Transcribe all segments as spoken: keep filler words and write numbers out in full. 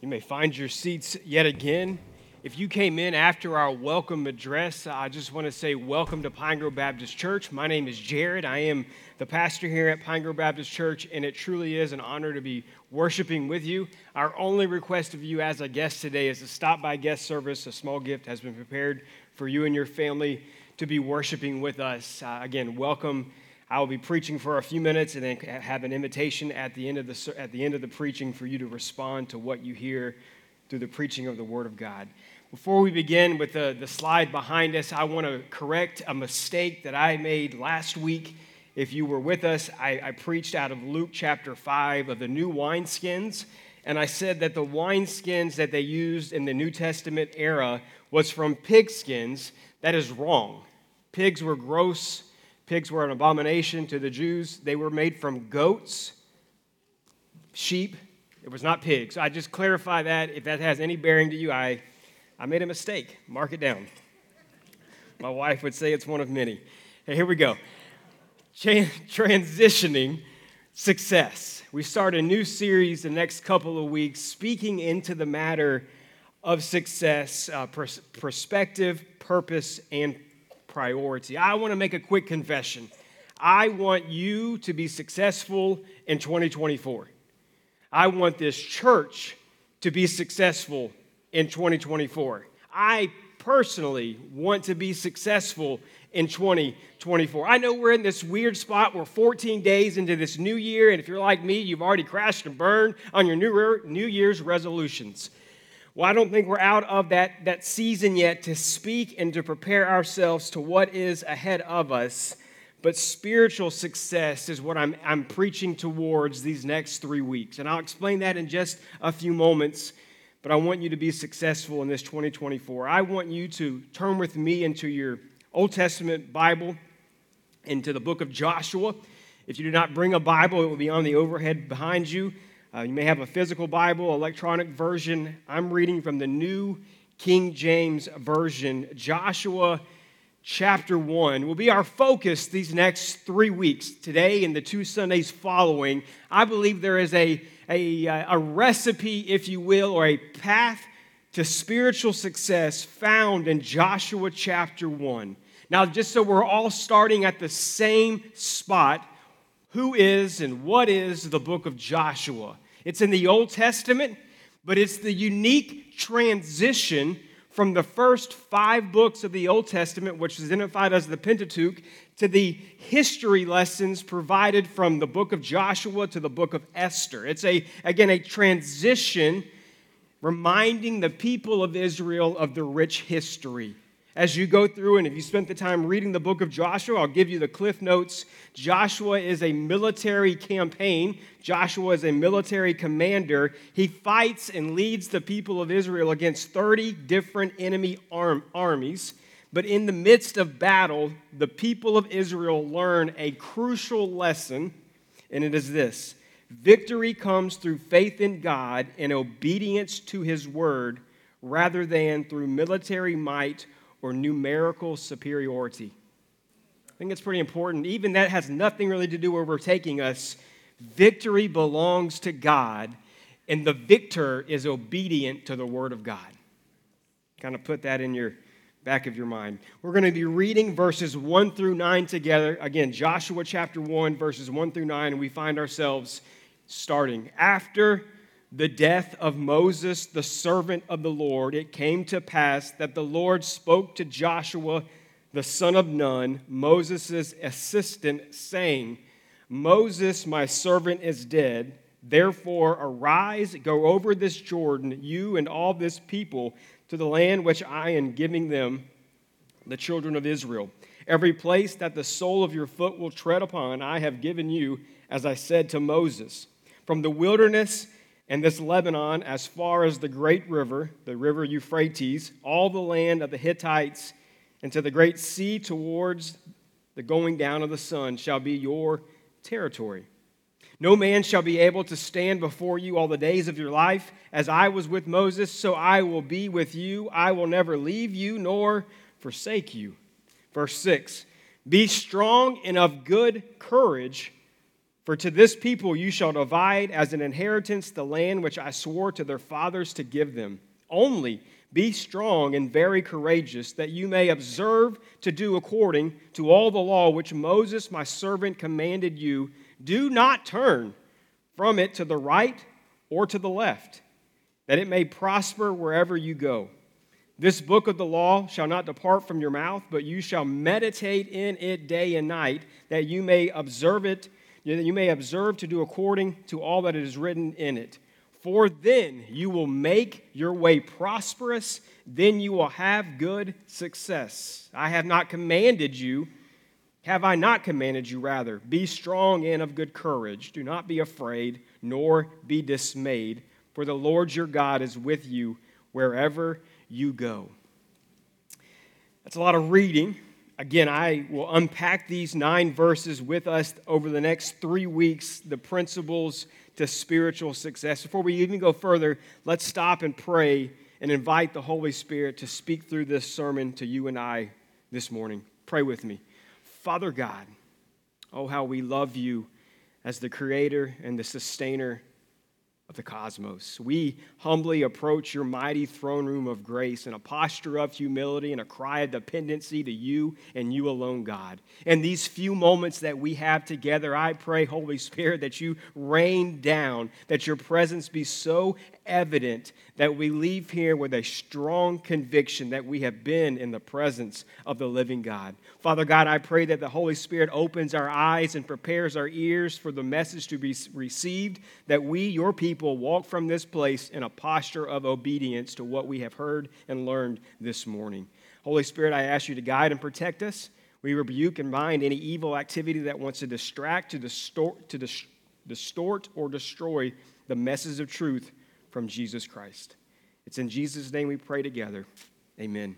You may find your seats yet again. If you came in after our welcome address, I just want to say welcome to Pine Grove Baptist Church. My name is Jared. I am the pastor here at Pine Grove Baptist Church, and it truly is an honor to be worshiping with you. Our only request of you as a guest today is to stop by guest service. A small gift has been prepared for you and your family to be worshiping with us. Uh, again, welcome. I will be preaching for a few minutes and then have an invitation at the end of the at the end of the preaching for you to respond to what you hear through the preaching of the Word of God. Before we begin with the, the slide behind us, I want to correct a mistake that I made last week. If you were with us, I, I preached out of Luke chapter five of the new wineskins, and I said that the wineskins that they used in the New Testament era was from pigskins. That is wrong. Pigs were gross. Pigs were an abomination to the Jews. They were made from goats, sheep. It was not pigs. So I just clarify that. If that has any bearing to you, I, I made a mistake. Mark it down. My wife would say it's one of many. Hey, here we go. Ch- transitioning success. We start a new series the next couple of weeks speaking into the matter of success, uh, pers- perspective, purpose, and priority. I want to make a quick confession. I want you to be successful in twenty twenty-four. I want this church to be successful in twenty twenty-four. I personally want to be successful in twenty twenty-four. I know we're in this weird spot. We're fourteen days into this new year, and if you're like me, you've already crashed and burned on your new New Year's resolutions. Well, I don't think we're out of that, that season yet to speak and to prepare ourselves to what is ahead of us. But spiritual success is what I'm, I'm preaching towards these next three weeks. And I'll explain that in just a few moments. But I want you to be successful in this twenty twenty-four. I want you to turn with me into your Old Testament Bible, into the book of Joshua. If you do not bring a Bible, it will be on the overhead behind you. Uh, you may have a physical Bible, electronic version. I'm reading from the New King James Version. Joshua chapter one will be our focus these next three weeks. Today and the two Sundays following, I believe there is a, a, a recipe, if you will, or a path to spiritual success found in Joshua chapter one. Now, just so we're all starting at the same spot, who is and what is the book of Joshua? It's in the Old Testament, but it's the unique transition from the first five books of the Old Testament, which is identified as the Pentateuch, to the history lessons provided from the book of Joshua to the book of Esther. It's, a again, a transition reminding the people of Israel of the rich history. As you go through, and if you spent the time reading the book of Joshua, I'll give you the Cliff Notes. Joshua is a military campaign. Joshua is a military commander. He fights and leads the people of Israel against thirty different enemy arm, armies. But in the midst of battle, the people of Israel learn a crucial lesson, and it is this: victory comes through faith in God and obedience to His word rather than through military might or numerical superiority. I think it's pretty important. Even that has nothing really to do where we're taking us. Victory belongs to God, and the victor is obedient to the word of God. Kind of put that in your back of your mind. We're going to be reading verses one through nine together. Again, Joshua chapter one, verses one through nine, and we find ourselves starting. After the death of Moses, the servant of the Lord, it came to pass that the Lord spoke to Joshua, the son of Nun, Moses' assistant, saying, Moses, my servant, is dead. Therefore, arise, go over this Jordan, you and all this people, to the land which I am giving them, the children of Israel. Every place that the sole of your foot will tread upon, I have given you, as I said to Moses. From the wilderness and this Lebanon, as far as the great river, the river Euphrates, all the land of the Hittites, and to the great sea towards the going down of the sun shall be your territory. No man shall be able to stand before you all the days of your life. As I was with Moses, so I will be with you. I will never leave you nor forsake you. Verse six, be strong and of good courage, For to this people you shall divide as an inheritance the land which I swore to their fathers to give them. Only be strong and very courageous, that you may observe to do according to all the law which Moses my servant commanded you. Do not turn from it to the right or to the left, that it may prosper wherever you go. This book of the law shall not depart from your mouth, but you shall meditate in it day and night, that you may observe it, that you may observe to do according to all that is written in it. For then you will make your way prosperous, then you will have good success. I have not commanded you, have I not commanded you, rather, be strong and of good courage. Do not be afraid, nor be dismayed, for the Lord your God is with you wherever you go. That's a lot of reading. Again, I will unpack these nine verses with us over the next three weeks, the principles to spiritual success. Before we even go further, let's stop and pray and invite the Holy Spirit to speak through this sermon to you and I this morning. Pray with me. Father God, oh, how we love you as the creator and the sustainer of the cosmos. We humbly approach your mighty throne room of grace in a posture of humility and a cry of dependency to you and you alone, God. In these few moments that we have together, I pray, Holy Spirit, that you rain down, that your presence be so evident that we leave here with a strong conviction that we have been in the presence of the living God. Father God, I pray that the Holy Spirit opens our eyes and prepares our ears for the message to be received, that we, your people, walk from this place in a posture of obedience to what we have heard and learned this morning. Holy Spirit, I ask you to guide and protect us. We rebuke and bind any evil activity that wants to distract, to distort, to dis- distort or destroy the message of truth from Jesus Christ. It's in Jesus' name we pray together. Amen. Amen.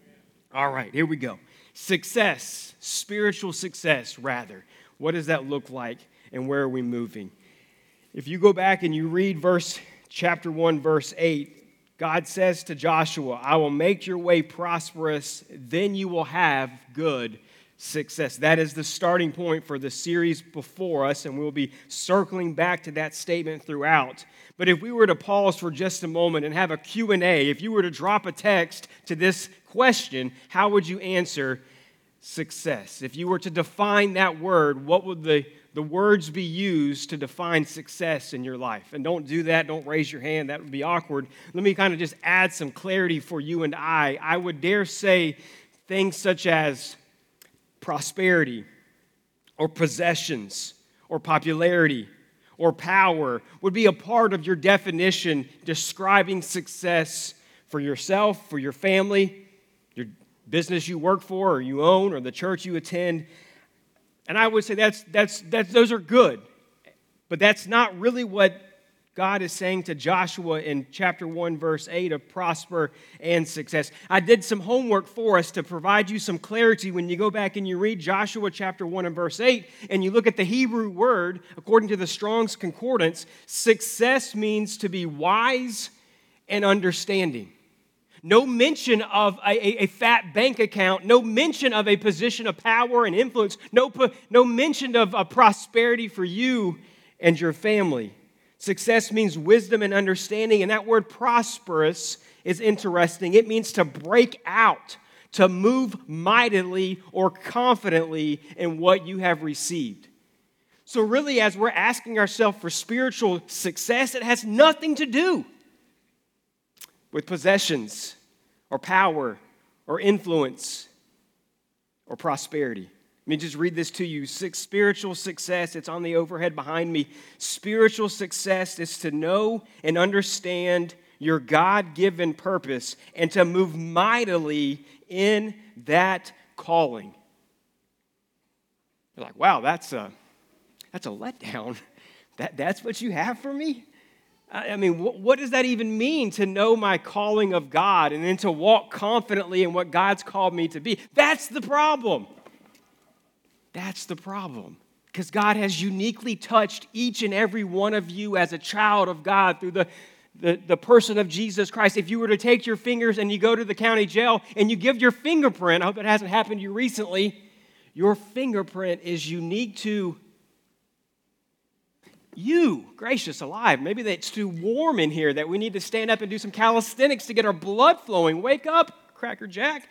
All right, here we go. Success, spiritual success, rather. What does that look like, and where are we moving? If you go back and you read verse chapter one, verse eight, God says to Joshua, I will make your way prosperous, then you will have good success. That is the starting point for the series before us, and we'll be circling back to that statement throughout. But if we were to pause for just a moment and have a Q and A, if you were to drop a text to this question, how would you answer success? If you were to define that word, what would the, the words be used to define success in your life? And don't do that. Don't raise your hand. That would be awkward. Let me kind of just add some clarity for you and I. I would dare say things such as prosperity, or possessions, or popularity, or power would be a part of your definition describing success for yourself, for your family, your business you work for or you own, or the church you attend. And I would say that's that's that's those are good. But that's not really what God is saying to Joshua in chapter one, verse eight, of prosper and success. I did some homework for us to provide you some clarity when you go back and you read Joshua chapter one and verse eight, and you look at the Hebrew word, according to the Strong's Concordance, success means to be wise and understanding. No mention of a, a, a fat bank account, no mention of a position of power and influence, no, no mention of a prosperity for you and your family. Success means wisdom and understanding, and that word prosperous is interesting. It means to break out, to move mightily or confidently in what you have received. So really, as we're asking ourselves for spiritual success, it has nothing to do with possessions or power or influence or prosperity. Let me just read this to you. Six, spiritual success, it's on the overhead behind me. Spiritual success is to know and understand your God-given purpose and to move mightily in that calling. You're like, wow, that's a, that's a letdown. That, that's what you have for me? I mean, what, what does that even mean, to know my calling of God and then to walk confidently in what God's called me to be? That's the problem. That's the problem, because God has uniquely touched each and every one of you as a child of God through the, the, the person of Jesus Christ. If you were to take your fingers and you go to the county jail and you give your fingerprint, I hope it hasn't happened to you recently, your fingerprint is unique to You, gracious alive. Maybe it's too warm in here that we need to stand up and do some calisthenics to get our blood flowing. Wake up, Cracker Jack.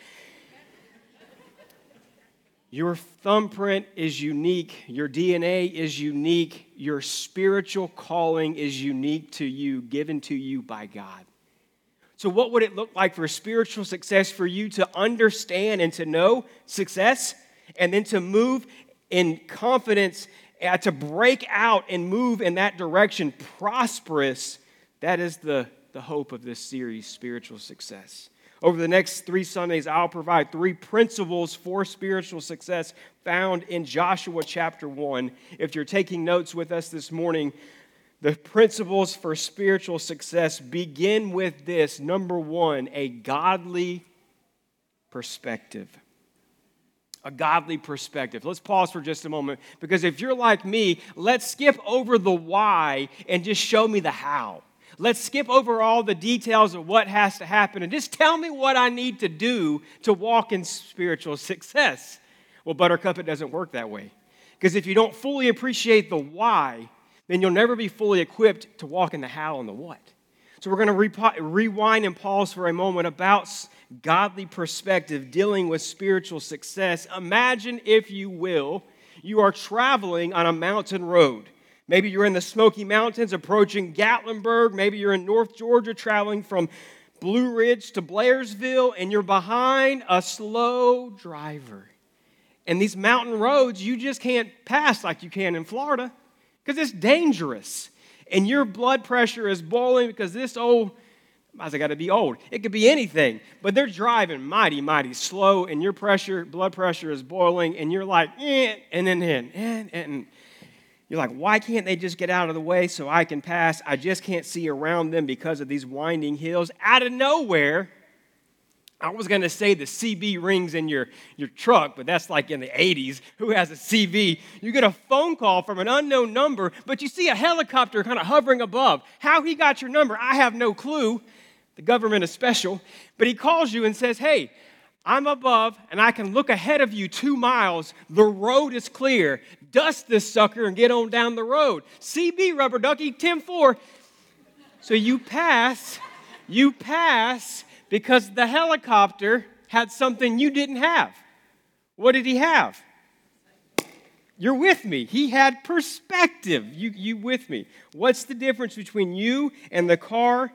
Your thumbprint is unique. Your D N A is unique. Your spiritual calling is unique to you, given to you by God. So what would it look like for spiritual success for you to understand and to know success and then to move in confidence, uh, to break out and move in that direction, prosperous? That is the, the hope of this series, Spiritual Success. Over the next three Sundays, I'll provide three principles for spiritual success found in Joshua chapter one. If you're taking notes with us this morning, the principles for spiritual success begin with this. Number one, a godly perspective. A godly perspective. Let's pause for just a moment, because if you're like me, let's skip over the why and just show me the how. Let's skip over all the details of what has to happen and just tell me what I need to do to walk in spiritual success. Well, Buttercup, it doesn't work that way. Because if you don't fully appreciate the why, then you'll never be fully equipped to walk in the how and the what. So we're going to re- rewind and pause for a moment about godly perspective dealing with spiritual success. Imagine, if you will, you are traveling on a mountain road. Maybe you're in the Smoky Mountains approaching Gatlinburg. Maybe you're in North Georgia traveling from Blue Ridge to Blairsville, and you're behind a slow driver. And these mountain roads, you just can't pass like you can in Florida because it's dangerous. And your blood pressure is boiling because this old, I got to be old. It could be anything, but they're driving mighty, mighty slow, and your pressure, blood pressure is boiling, and you're like, eh, and then, and, and, and. You're like, why can't they just get out of the way so I can pass? I just can't see around them because of these winding hills. Out of nowhere, I was going to say the C B rings in your, your truck, but that's like in the eighties. Who has a C B? You get a phone call from an unknown number, but you see a helicopter kind of hovering above. How he got your number, I have no clue. The government is special. But he calls you and says, hey, I'm above, and I can look ahead of you two miles. The road is clear. Dust this sucker and get on down the road. C B, rubber ducky, ten four. So you pass, you pass because the helicopter had something you didn't have. What did he have? You're with me. He had perspective. You, you with me. What's the difference between you and the car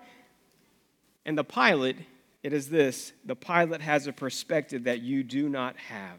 and the pilot? It is this: the pilot has a perspective that you do not have.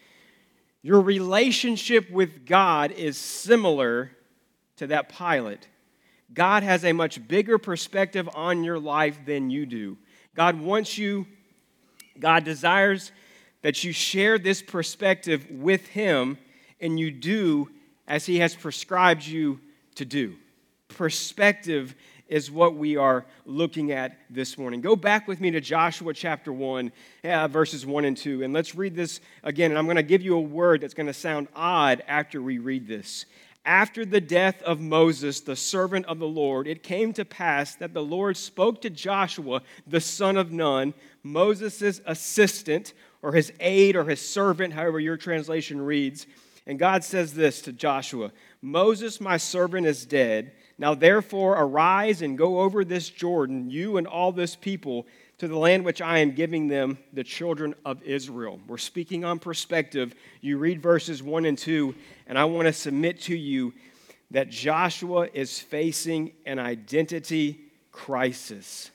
Your relationship with God is similar to that pilot. God has a much bigger perspective on your life than you do. God wants you, God desires that you share this perspective with Him, and you do as He has prescribed you to do. Perspective is what we are looking at this morning. Go back with me to Joshua chapter one, uh, verses one and two, and let's read this again. And I'm going to give you a word that's going to sound odd after we read this. After the death of Moses, the servant of the Lord, it came to pass that the Lord spoke to Joshua, the son of Nun, Moses' assistant, or his aide, or his servant, however your translation reads. And God says this to Joshua: Moses, my servant, is dead. Now therefore arise and go over this Jordan, you and all this people, to the land which I am giving them, the children of Israel. We're speaking on perspective. You read verses one and two, and I want to submit to you that Joshua is facing an identity crisis.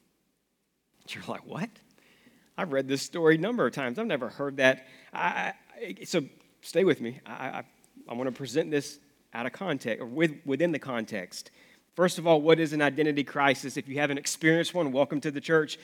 You're like, what? I've read this story a number of times. I've never heard that. I, I, so stay with me. I, I, I want to present this out of context, or with, within the context. First of all, what is an identity crisis? If you haven't experienced one, welcome to the church.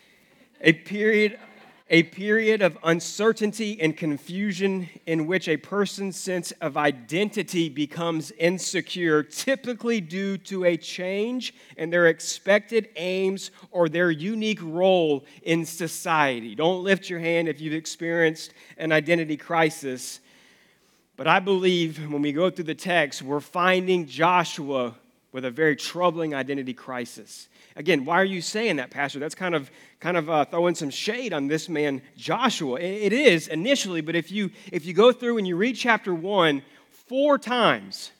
A period, a period of uncertainty and confusion in which a person's sense of identity becomes insecure, typically due to a change in their expected aims or their unique role in society. Don't lift your hand if you've experienced an identity crisis. But I believe when we go through the text, we're finding Joshua with a very troubling identity crisis. Again, why are you saying that, Pastor? That's kind of kind of uh, throwing some shade on this man, Joshua. It, it is initially, but if you if you go through and you read chapter one, four times,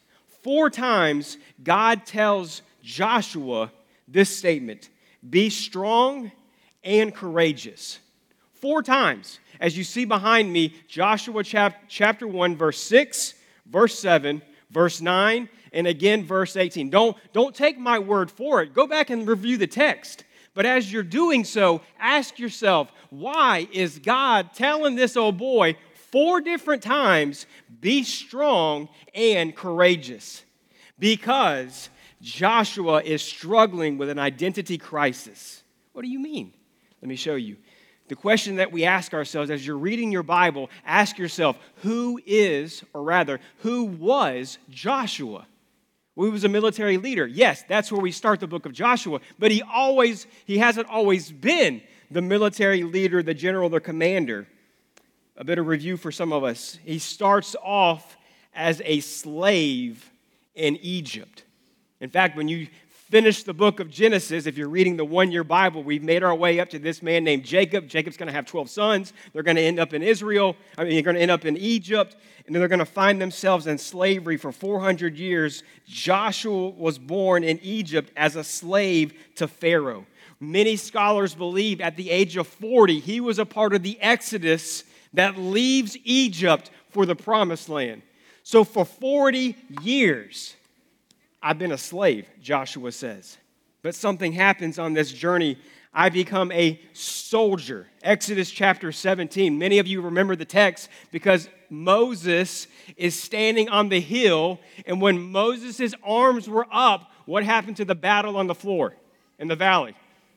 Four times, God tells Joshua this statement: be strong and courageous. Four times. As you see behind me, Joshua chap- chapter one, verse six, verse seven, verse nine, and again, verse eighteen. Don't, don't take my word for it. Go back and review the text. But as you're doing so, ask yourself, why is God telling this old boy four different times, be strong and courageous? Because Joshua is struggling with an identity crisis. What do you mean? Let me show you. The question that we ask ourselves as you're reading your Bible, ask yourself, who is, or rather, who was Joshua? Well, he was a military leader. Yes, that's where we start the book of Joshua. But he always, he hasn't always been the military leader, the general, the commander. A bit of review for some of us. He starts off as a slave in Egypt. In fact, when you finish the book of Genesis, if you're reading the one-year Bible, we've made our way up to this man named Jacob. Jacob's going to have twelve sons. They're going to end up in Israel. I mean, they're going to end up in Egypt, and then they're going to find themselves in slavery for four hundred years. Joshua was born in Egypt as a slave to Pharaoh. Many scholars believe at the age of forty, he was a part of the Exodus that leaves Egypt for the Promised Land. So for forty years, I've been a slave, Joshua says. But something happens on this journey. I become a soldier. Exodus chapter seventeen. Many of you remember the text because Moses is standing on the hill, and when Moses' arms were up, what happened to the battle on the floor in the valley?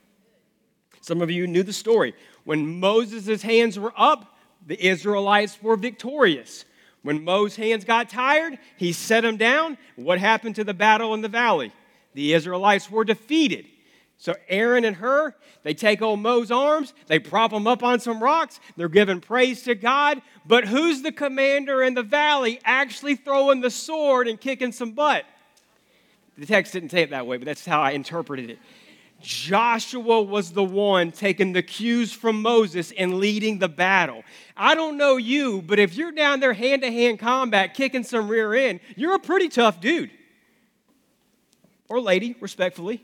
Some of you knew the story. When Moses' hands were up, the Israelites were victorious. When Moses' hands got tired, he set them down. What happened to the battle in the valley? The Israelites were defeated. So Aaron and Hur, they take old Moses' arms, they prop him up on some rocks, they're giving praise to God. But who's the commander in the valley actually throwing the sword and kicking some butt? The text didn't say it that way, but that's how I interpreted it. Joshua was the one taking the cues from Moses and leading the battle. I don't know you, but if you're down there hand-to-hand combat kicking some rear end, you're a pretty tough dude. Or lady, respectfully.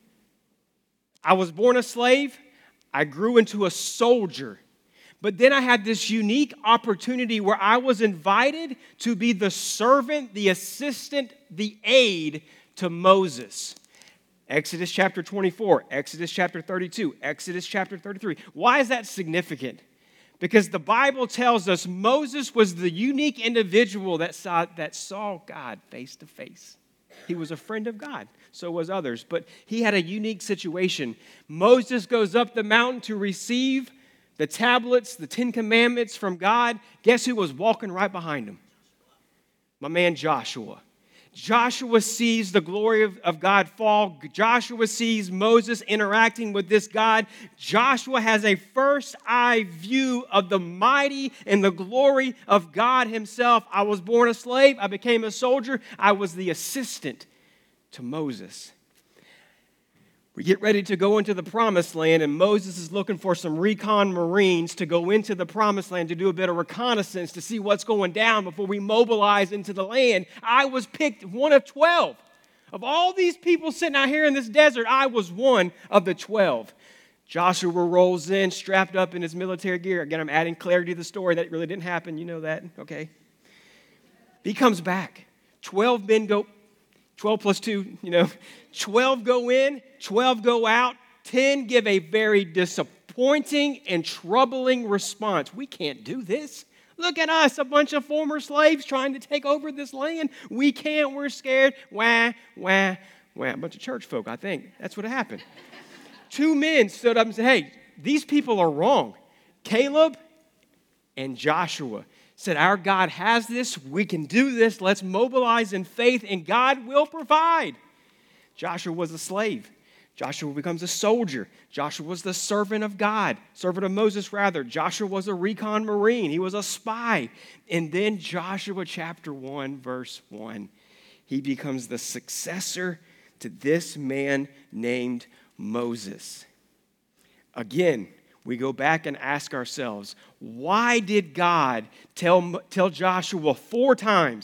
I was born a slave. I grew into a soldier. But then I had this unique opportunity where I was invited to be the servant, the assistant, the aide to Moses. Exodus chapter twenty-four, Exodus chapter thirty-two, Exodus chapter thirty-three. Why is that significant? Because the Bible tells us Moses was the unique individual that saw, that saw God face to face. He was a friend of God. So was others. But he had a unique situation. Moses goes up the mountain to receive the tablets, the Ten Commandments from God. Guess who was walking right behind him? My man Joshua. Joshua sees the glory of, of God fall. Joshua sees Moses interacting with this God. Joshua has a first eye view of the mighty and the glory of God himself. I was born a slave. I became a soldier. I was the assistant to Moses. We get ready to go into the Promised Land, and Moses is looking for some recon Marines to go into the Promised Land to do a bit of reconnaissance to see what's going down before we mobilize into the land. I was picked one of twelve. Of all these people sitting out here in this desert, I was one of the twelve. Joshua rolls in, strapped up in his military gear. Again, I'm adding clarity to the story. That really didn't happen. You know that, okay? He comes back. twelve men go... twelve plus two, you know, twelve go in, twelve go out, ten give a very disappointing and troubling response. We can't do this. Look at us, a bunch of former slaves trying to take over this land. We can't, we're scared. Wah, wah, wah. A bunch of church folk, I think. That's what happened. Two men stood up and said, hey, these people are wrong. Caleb and Joshua said, our God has this, we can do this, let's mobilize in faith, and God will provide. Joshua was a slave. Joshua becomes a soldier. Joshua was the servant of God, servant of Moses rather. Joshua was a recon Marine. He was a spy. And then Joshua chapter one, verse one, he becomes the successor to this man named Moses. Again, we go back and ask ourselves, why did God tell, tell Joshua four times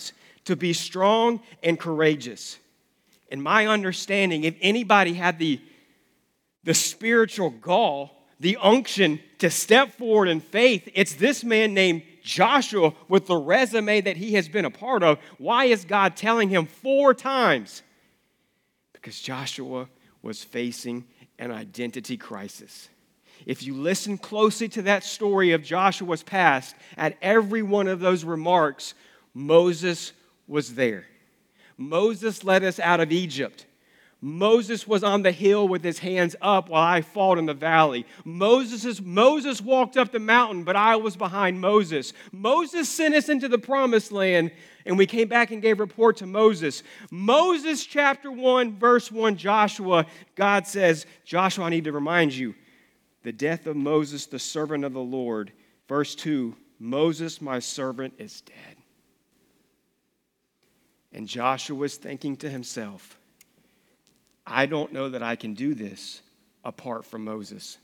to be strong and courageous. In my understanding, if anybody had the, the spiritual gall, the unction to step forward in faith, it's this man named Joshua with the resume that he has been a part of. Why is God telling him four times? Because Joshua was facing an identity crisis. If you listen closely to that story of Joshua's past, at every one of those remarks, Moses was there. Moses led us out of Egypt. Moses was on the hill with his hands up while I fought in the valley. Moses, Moses walked up the mountain, but I was behind Moses. Moses sent us into the promised land, and we came back and gave report to Moses. Moses chapter one, verse one, Joshua, God says, Joshua, I need to remind you, the death of Moses, the servant of the Lord. Verse two, Moses, my servant, is dead. And Joshua was thinking to himself, I don't know that I can do this apart from Moses.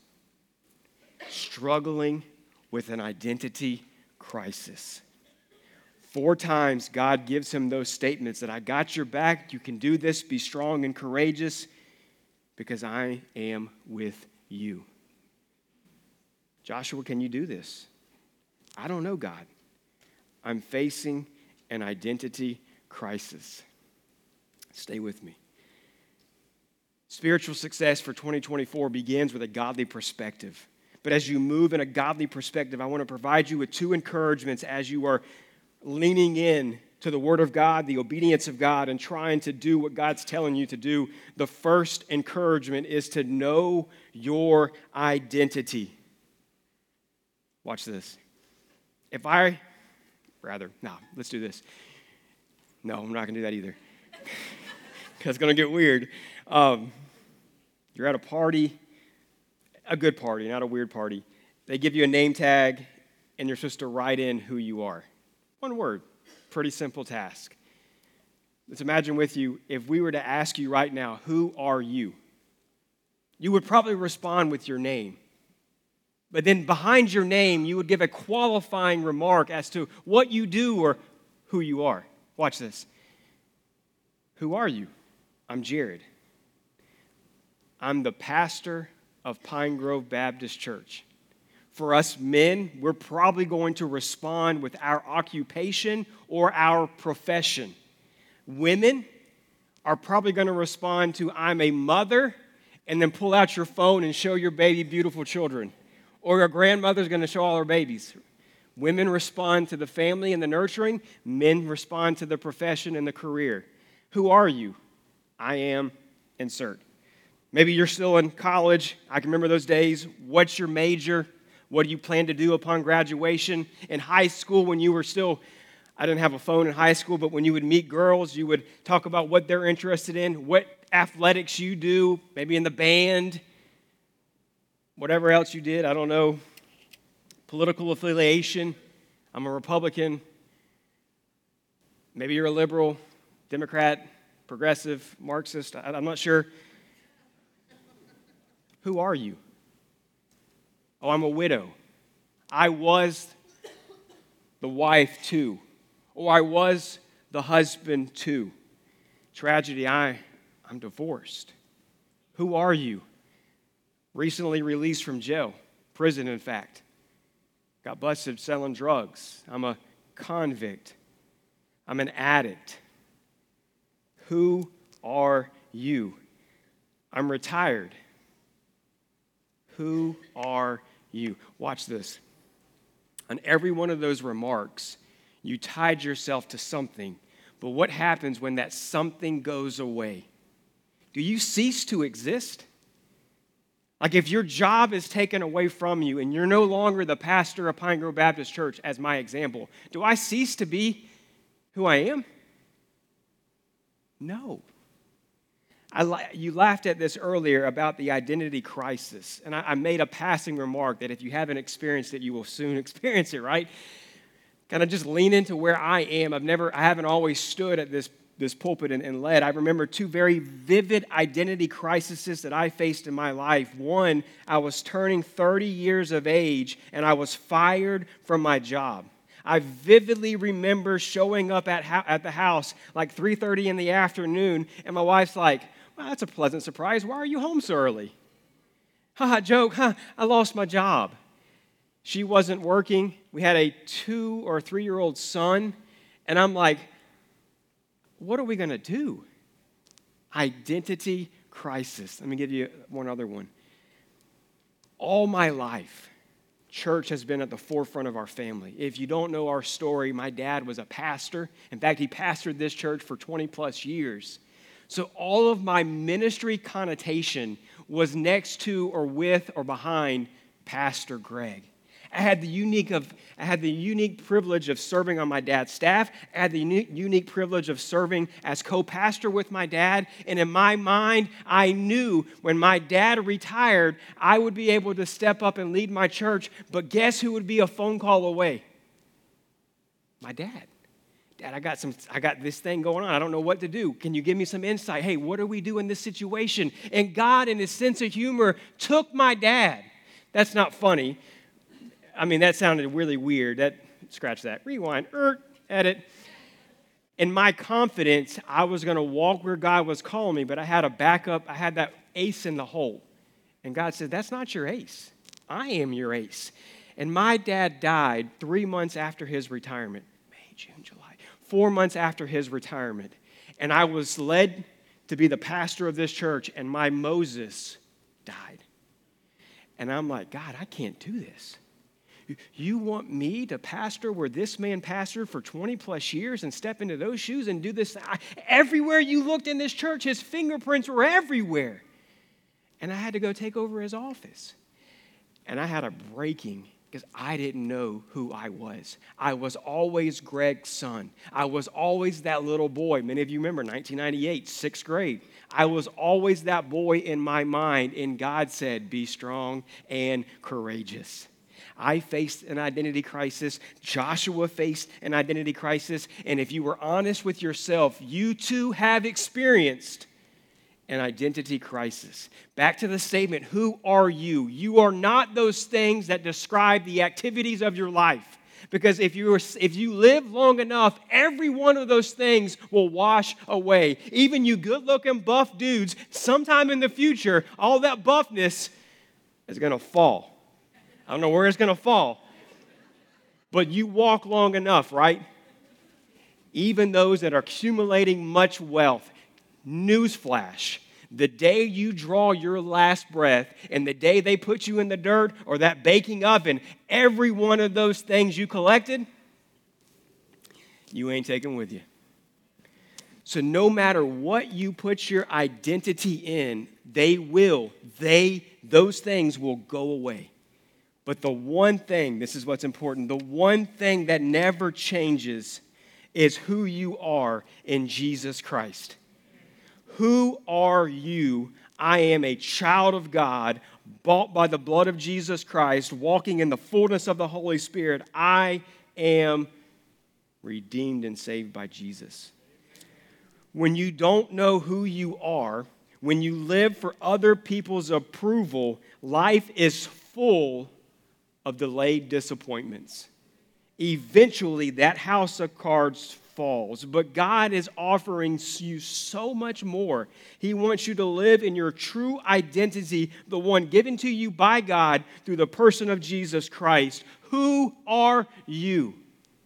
Struggling with an identity crisis. Four times God gives him those statements that I got your back, you can do this, be strong and courageous, because I am with you. Joshua, can you do this? I don't know, God. I'm facing an identity crisis. Stay with me. Spiritual success for twenty twenty-four begins with a godly perspective. But as you move in a godly perspective, I want to provide you with two encouragements as you are leaning in to the Word of God, the obedience of God, and trying to do what God's telling you to do. The first encouragement is to know your identity. Watch this. If I, rather, no, let's do this. No, I'm not going to do that either. Because it's going to get weird. Um, you're at a party, a good party, not a weird party. They give you a name tag, and you're supposed to write in who you are. One word. Pretty simple task. Let's imagine with you, if we were to ask you right now, who are you? You would probably respond with your name. But then behind your name, you would give a qualifying remark as to what you do or who you are. Watch this. Who are you? I'm Jared. I'm the pastor of Pine Grove Baptist Church. For us men, we're probably going to respond with our occupation or our profession. Women are probably going to respond to, I'm a mother, and then pull out your phone and show your baby beautiful children. Or your grandmother's going to show all her babies. Women respond to the family and the nurturing. Men respond to the profession and the career. Who are you? I am, insert. Maybe you're still in college. I can remember those days. What's your major? What do you plan to do upon graduation? In high school, when you were still, I didn't have a phone in high school, but when you would meet girls, you would talk about what they're interested in, what athletics you do, maybe in the band, whatever else you did, I don't know. Political affiliation. I'm a Republican. Maybe you're a liberal, Democrat, progressive, Marxist. I'm not sure. Who are you? Oh, I'm a widow. I was the wife too. Or I was the husband too. Tragedy, I, I'm divorced. Who are you? Recently released from jail, prison in fact. Got busted selling drugs. I'm a convict. I'm an addict. Who are you? I'm retired. Who are you? Watch this. On every one of those remarks, you tied yourself to something. But what happens when that something goes away? Do you cease to exist? Like if your job is taken away from you and you're no longer the pastor of Pine Grove Baptist Church, as my example, do I cease to be who I am? No. I, you laughed at this earlier about the identity crisis, and I, I made a passing remark that if you haven't experienced it, you will soon experience it, right? Kind of just lean into where I am. I've never, I haven't always stood at this, this pulpit and, and led. I remember two very vivid identity crises that I faced in my life. One, I was turning thirty years of age, and I was fired from my job. I vividly remember showing up at, ho- at the house like three thirty in the afternoon, and my wife's like, well, that's a pleasant surprise. Why are you home so early? Haha, joke, huh? I lost my job. She wasn't working. We had a two or three-year-old son, and I'm like, what are we going to do? Identity crisis. Let me give you one other one. All my life, church has been at the forefront of our family. If you don't know our story, my dad was a pastor. In fact, he pastored this church for twenty plus years. So all of my ministry connotation was next to or with or behind Pastor Greg. I had the unique of I had the unique privilege of serving on my dad's staff. I had the unique, unique privilege of serving as co-pastor with my dad. And in my mind, I knew when my dad retired, I would be able to step up and lead my church. But guess who would be a phone call away? My dad. Dad, I got some. I got this thing going on. I don't know what to do. Can you give me some insight? Hey, what do we do in this situation? And God, in His sense of humor, took my dad. That's not funny. I mean, that sounded really weird. That scratch that. Rewind. Er, edit. In my confidence, I was going to walk where God was calling me, but I had a backup. I had that ace in the hole. And God said, that's not your ace. I am your ace. And my dad died three months after his retirement. May, June, July. Four months after his retirement. And I was led to be the pastor of this church, and my Moses died. And I'm like, God, I can't do this. You want me to pastor where this man pastored for twenty plus years and step into those shoes and do this? I, everywhere you looked in this church, his fingerprints were everywhere. And I had to go take over his office. And I had a breaking because I didn't know who I was. I was always Greg's son. I was always that little boy. Many of you remember nineteen ninety-eight, sixth grade. I was always that boy in my mind, and God said, be strong and courageous. I faced an identity crisis. Joshua faced an identity crisis. And if you were honest with yourself, you too have experienced an identity crisis. Back to the statement, who are you? You are not those things that describe the activities of your life. Because if you, are, if you live long enough, every one of those things will wash away. Even you good-looking buff dudes, sometime in the future, all that buffness is going to fall. I don't know where it's going to fall. But you walk long enough, right? Even those that are accumulating much wealth. Newsflash. The day you draw your last breath and the day they put you in the dirt or that baking oven, every one of those things you collected, you ain't taking with you. So no matter what you put your identity in, they will, they, those things will go away. But the one thing, this is what's important, the one thing that never changes is who you are in Jesus Christ. Who are you? I am a child of God, bought by the blood of Jesus Christ, walking in the fullness of the Holy Spirit. I am redeemed and saved by Jesus. When you don't know who you are, when you live for other people's approval, life is full of delayed disappointments. Eventually, that house of cards falls, but God is offering you so much more. He wants you to live in your true identity, the one given to you by God through the person of Jesus Christ. Who are you?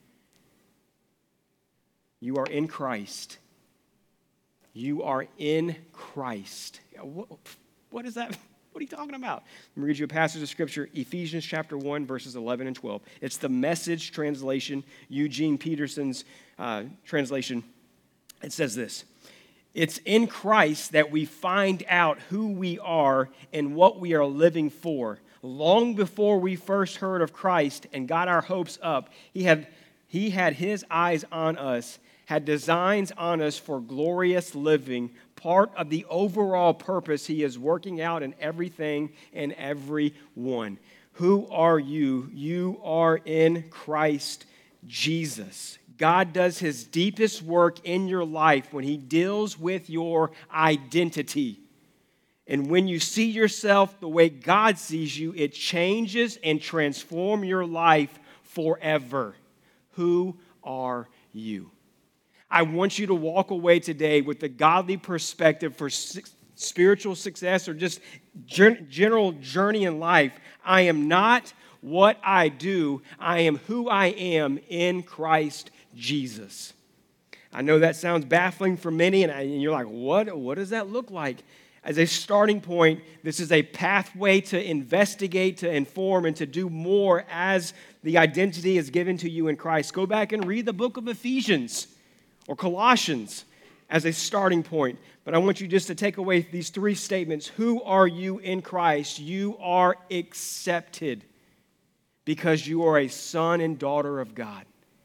You are in Christ. You are in Christ. What, what is that? What are you talking about? Let me read you a passage of Scripture, Ephesians chapter one, verses eleven and twelve. It's the Message translation, Eugene Peterson's uh, translation. It says this, it's in Christ that we find out who we are and what we are living for. Long before we first heard of Christ and got our hopes up, he had, he had his eyes on us, had designs on us for glorious living, part of the overall purpose he is working out in everything and everyone. Who are you? You are in Christ Jesus. God does his deepest work in your life when he deals with your identity. And when you see yourself the way God sees you, it changes and transforms your life forever. Who are you? I want you to walk away today with the godly perspective for spiritual success or just general journey in life. I am not what I do. I am who I am in Christ Jesus. I know that sounds baffling for many, and you're like, what, what does that look like? As a starting point, this is a pathway to investigate, to inform, and to do more as the identity is given to you in Christ. Go back and read the book of Ephesians or Colossians as a starting point. But I want you just to take away these three statements. Who are you in Christ? You are accepted because you are a son and daughter of God.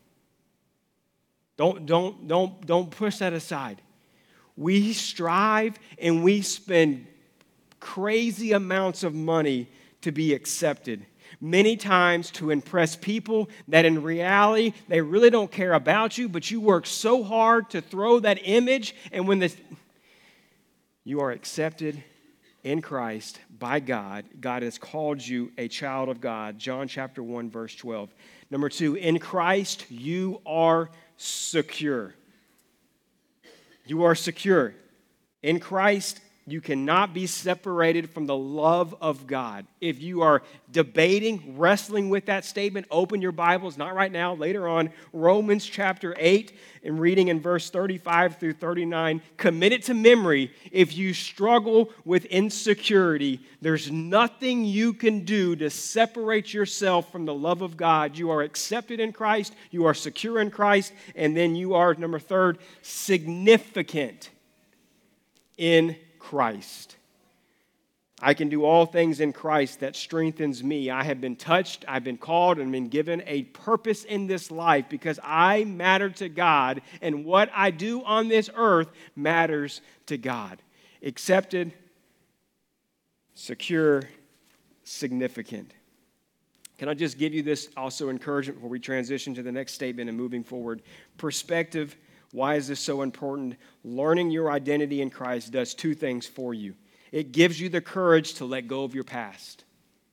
Don't, don't, don't, don't push that aside. We strive and we spend crazy amounts of money to be accepted. Many times to impress people that in reality, they really don't care about you, but you work so hard to throw that image, and when this, you are accepted in Christ by God. God has called you a child of God. John chapter one, verse twelve. Number two, in Christ, you are secure. You are secure. In Christ, you cannot be separated from the love of God. If you are debating, wrestling with that statement, open your Bibles, not right now, later on, Romans chapter eight, and reading in verse thirty-five through thirty-nine. Commit it to memory. If you struggle with insecurity, there's nothing you can do to separate yourself from the love of God. You are accepted in Christ, you are secure in Christ, and then you are, number third, significant in Christ. I can do all things in Christ that strengthens me. I have been touched, I've been called, and been given a purpose in this life because I matter to God, and what I do on this earth matters to God. Accepted, secure, significant. Can I just give you this also encouragement before we transition to the next statement and moving forward? Perspective. Why is this so important? Learning your identity in Christ does two things for you. It gives you the courage to let go of your past.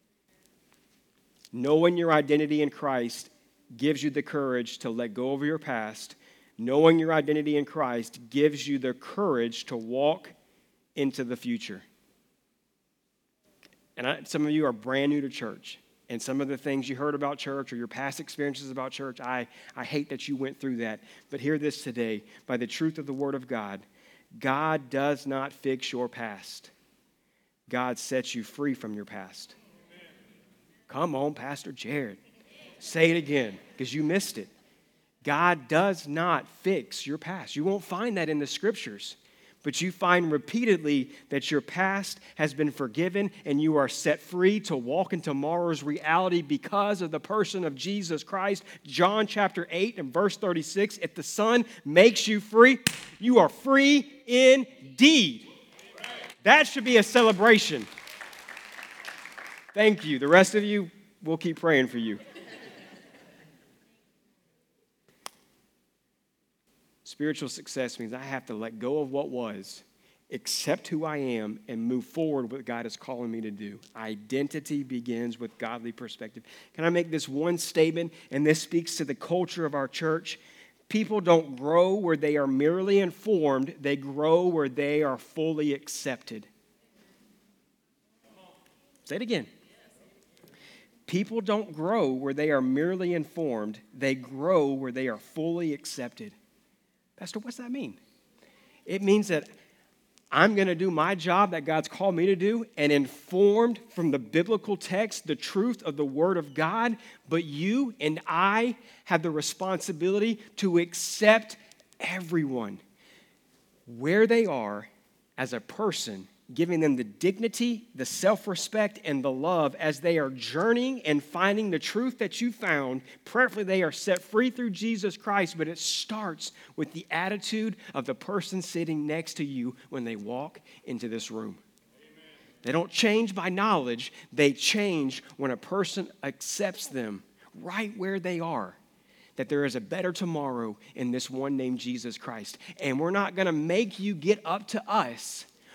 Knowing your identity in Christ gives you the courage to let go of your past. Knowing your identity in Christ gives you the courage to walk into the future. And I, some of you are brand new to church. And some of the things you heard about church or your past experiences about church, I, I hate that you went through that. But hear this today. By the truth of the Word of God, God does not fix your past. God sets you free from your past. Amen. Come on, Pastor Jared. Say it again, because you missed it. God does not fix your past. You won't find that in the Scriptures. But you find repeatedly that your past has been forgiven and you are set free to walk in tomorrow's reality because of the person of Jesus Christ. John chapter eight and verse thirty-six, if the Son makes you free, you are free indeed. That should be a celebration. Thank you. The rest of you, we'll keep praying for you. Spiritual success means I have to let go of what was, accept who I am, and move forward with what God is calling me to do. Identity begins with godly perspective. Can I make this one statement? And this speaks to the culture of our church. People don't grow where they are merely informed. They grow where they are fully accepted. Say it again. People don't grow where they are merely informed. They grow where they are fully accepted. Pastor, what's that mean? It means that I'm going to do my job that God's called me to do and informed from the biblical text, the truth of the Word of God, but you and I have the responsibility to accept everyone where they are as a person, giving them the dignity, the self-respect, and the love as they are journeying and finding the truth that you found. Prayerfully, they are set free through Jesus Christ, but it starts with the attitude of the person sitting next to you when they walk into this room. Amen. They don't change by knowledge. They change when a person accepts them right where they are, that there is a better tomorrow in this one named Jesus Christ. And we're not going to make you get up to us.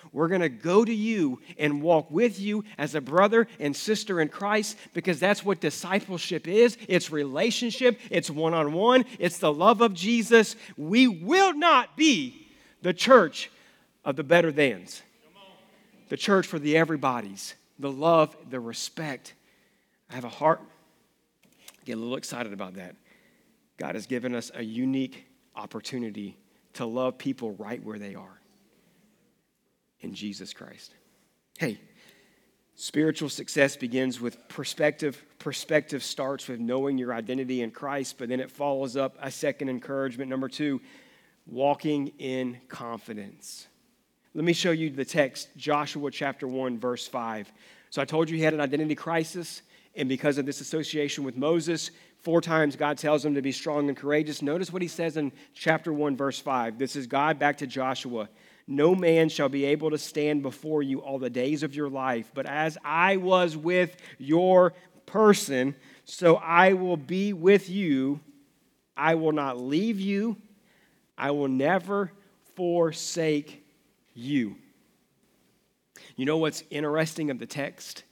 We're going to go to you and walk with you as a brother and sister in Christ, because that's what discipleship is. It's relationship. It's one-on-one. It's the love of Jesus. We will not be the church of the better thans, the church for the everybody's, the love, the respect. I have a heart. I get a little excited about that. God has given us a unique opportunity to love people right where they are in Jesus Christ. Hey, spiritual success begins with perspective. Perspective starts with knowing your identity in Christ, but then it follows up a second encouragement. Number two, walking in confidence. Let me show you the text, Joshua chapter one, verse five. So I told you he had an identity crisis, and because of this association with Moses, four times God tells him to be strong and courageous. Notice what he says in chapter one, verse five. This is God back to Joshua. No man shall be able to stand before you all the days of your life, but as I was with your person, so I will be with you. I will not leave you. I will never forsake you. You know what's interesting of the text?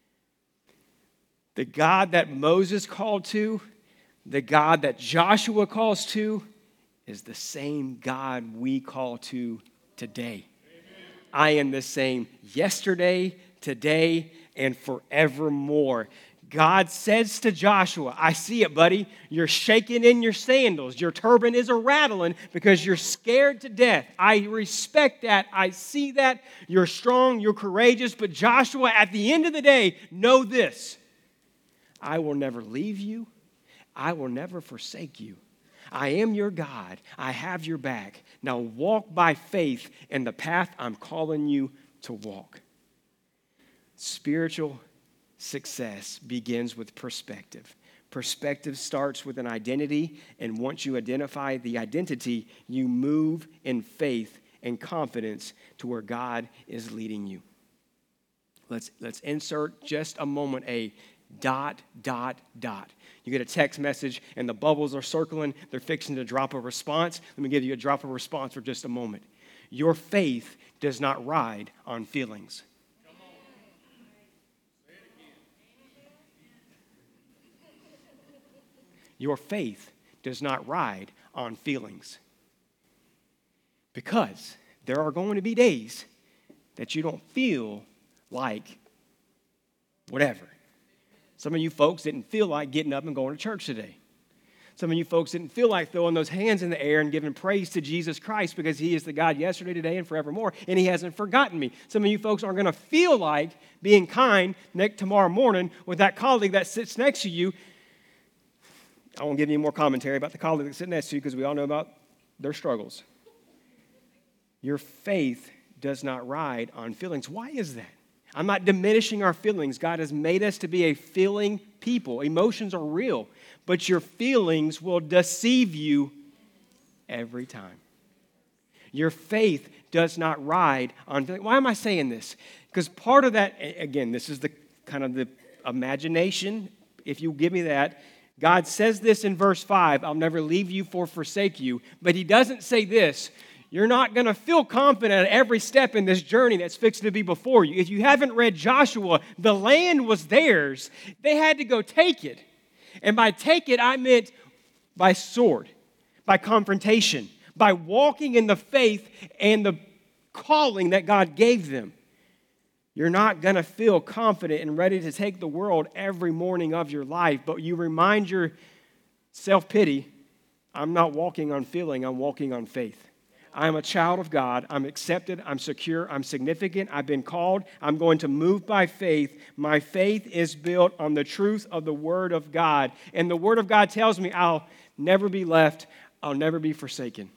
The God that Moses called to, the God that Joshua calls to, is the same God we call to today. Amen. I am the same yesterday, today, and forevermore. God says to Joshua, I see it, buddy. You're shaking in your sandals. Your turban is a rattling because you're scared to death. I respect that. I see that. You're strong. You're courageous. But Joshua, at the end of the day, know this. I will never leave you. I will never forsake you. I am your God. I have your back. Now walk by faith in the path I'm calling you to walk. Spiritual success begins with perspective. Perspective starts with an identity, and once you identify the identity, you move in faith and confidence to where God is leading you. Let's, let's insert just a moment a dot, dot, dot. You get a text message, and the bubbles are circling. They're fixing to drop a response. Let me give you a drop of response for just a moment. Your faith does not ride on feelings. Your faith does not ride on feelings. Because there are going to be days that you don't feel like whatever. Some of you folks didn't feel like getting up and going to church today. Some of you folks didn't feel like throwing those hands in the air and giving praise to Jesus Christ because he is the God yesterday, today, and forevermore, and he hasn't forgotten me. Some of you folks aren't going to feel like being kind next tomorrow morning with that colleague that sits next to you. I won't give you any more commentary about the colleague that's sitting next to you because we all know about their struggles. Your faith does not ride on feelings. Why is that? I'm not diminishing our feelings. God has made us to be a feeling people. Emotions are real, but your feelings will deceive you every time. Your faith does not ride on feelings. Why am I saying this? Because part of that, again, this is the kind of the imagination, if you give me that. God says this in verse five, I'll never leave you or forsake you, but he doesn't say this. You're not going to feel confident at every step in this journey that's fixed to be before you. If you haven't read Joshua, the land was theirs. They had to go take it. And by take it, I meant by sword, by confrontation, by walking in the faith and the calling that God gave them. You're not going to feel confident and ready to take the world every morning of your life, but you remind your self-pity, I'm not walking on feeling, I'm walking on faith. I'm a child of God. I'm accepted. I'm secure. I'm significant. I've been called. I'm going to move by faith. My faith is built on the truth of the Word of God. And the Word of God tells me I'll never be left. I'll never be forsaken.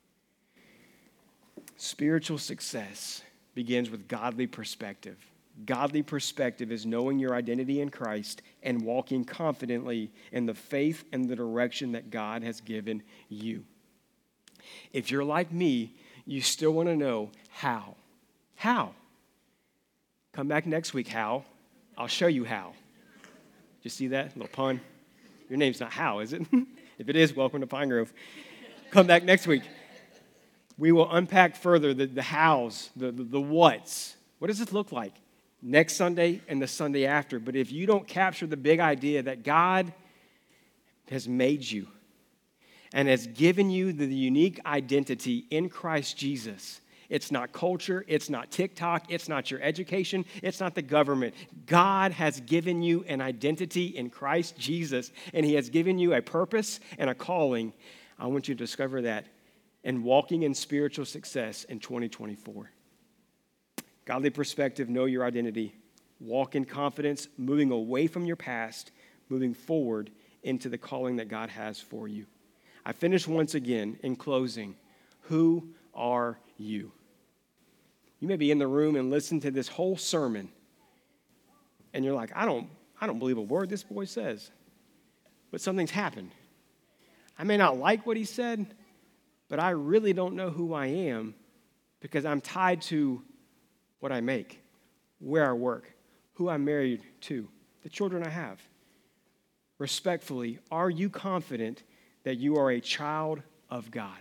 Spiritual success begins with godly perspective. Godly perspective is knowing your identity in Christ and walking confidently in the faith and the direction that God has given you. If you're like me, you still want to know how. How? Come back next week, Hal. I'll show you how. Did you see that? Little pun. Your name's not Hal, is it? If it is, welcome to Pine Grove. Come back next week. We will unpack further the, the hows, the, the, the whats. What does this look like next Sunday and the Sunday after? But if you don't capture the big idea that God has made you and has given you the unique identity in Christ Jesus, it's not culture, it's not TikTok, it's not your education, it's not the government. God has given you an identity in Christ Jesus, and He has given you a purpose and a calling. I want you to discover that and walking in spiritual success in twenty twenty-four. Godly perspective, know your identity. Walk in confidence, moving away from your past, moving forward into the calling that God has for you. I finish once again in closing. Who are you? You may be in the room and listen to this whole sermon, and you're like, I don't, I don't believe a word this boy says. But something's happened. I may not like what he said, but I really don't know who I am because I'm tied to what I make, where I work, who I'm married to, the children I have. Respectfully, are you confident that you are a child of God?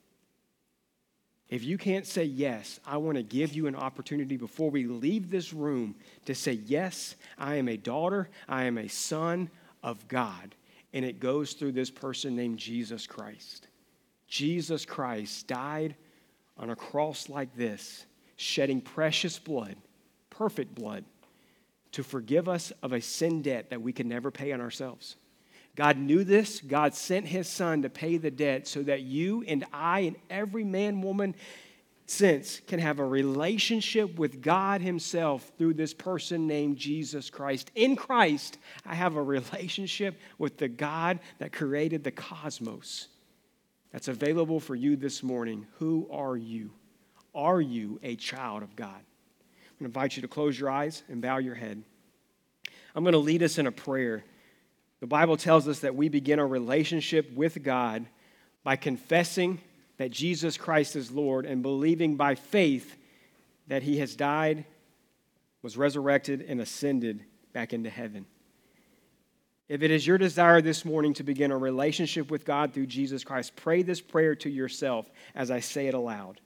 If you can't say yes, I want to give you an opportunity before we leave this room to say, yes, I am a daughter, I am a son of God. And it goes through this person named Jesus Christ. Jesus Christ died on a cross like this, shedding precious blood, perfect blood, to forgive us of a sin debt that we could never pay on ourselves. God knew this. God sent His Son to pay the debt so that you and I and every man, woman since can have a relationship with God Himself through this person named Jesus Christ. In Christ, I have a relationship with the God that created the cosmos. That's available for you this morning. Who are you? Are you a child of God? I'm going to invite you to close your eyes and bow your head. I'm going to lead us in a prayer. The Bible tells us that we begin a relationship with God by confessing that Jesus Christ is Lord and believing by faith that He has died, was resurrected, and ascended back into heaven. If it is your desire this morning to begin a relationship with God through Jesus Christ, pray this prayer to yourself as I say it aloud.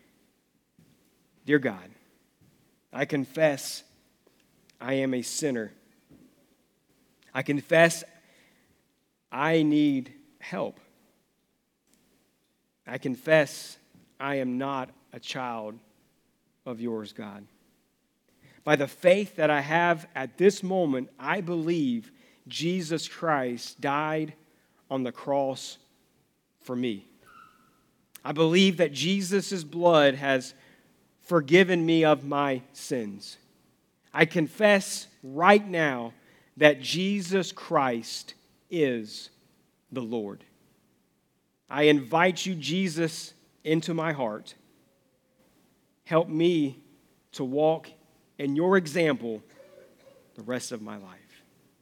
Dear God, I confess I am a sinner. I confess I need help. I confess I am not a child of yours, God. By the faith that I have at this moment, I believe Jesus Christ died on the cross for me. I believe that Jesus' blood has forgiven me of my sins. I confess right now that Jesus Christ is the Lord. I invite you, Jesus, into my heart. Help me to walk in your example the rest of my life.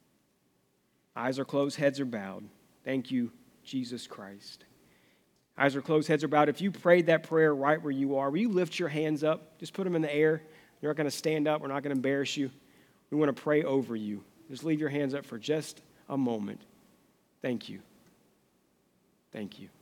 Eyes are closed, heads are bowed. Thank you, Jesus Christ. Eyes are closed, heads are bowed. If you prayed that prayer right where you are, will you lift your hands up? Just put them in the air. You're not going to stand up. We're not going to embarrass you. We want to pray over you. Just leave your hands up for just a moment. Thank you. Thank you.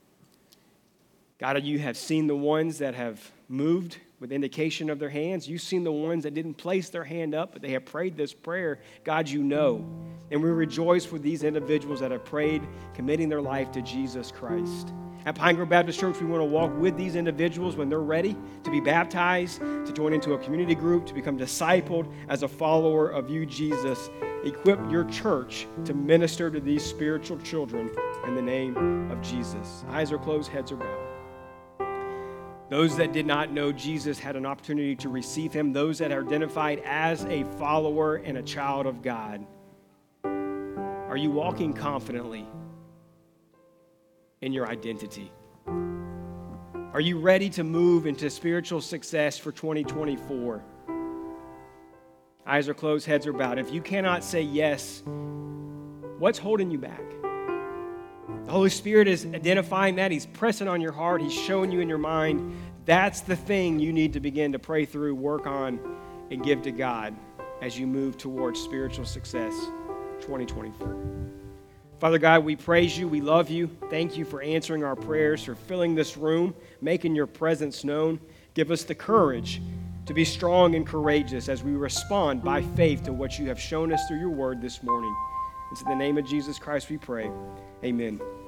God, you have seen the ones that have moved with indication of their hands. You've seen the ones that didn't place their hand up, but they have prayed this prayer. God, you know. And we rejoice for these individuals that have prayed, committing their life to Jesus Christ. At Pine Grove Baptist Church, we want to walk with these individuals when they're ready to be baptized, to join into a community group, to become discipled as a follower of you, Jesus. Equip your church to minister to these spiritual children in the name of Jesus. Eyes are closed, heads are bowed. Those that did not know Jesus had an opportunity to receive Him. Those that are identified as a follower and a child of God. Are you walking confidently in your identity? Are you ready to move into spiritual success for twenty twenty-four? Eyes are closed, heads are bowed. If you cannot say yes, what's holding you back? The Holy Spirit is identifying that. He's pressing on your heart. He's showing you in your mind. That's the thing you need to begin to pray through, work on, and give to God as you move towards spiritual success twenty twenty-four. Father God, we praise you. We love you. Thank you for answering our prayers, for filling this room, making your presence known. Give us the courage to be strong and courageous as we respond by faith to what you have shown us through your word this morning. It's in the name of Jesus Christ we pray. Amen.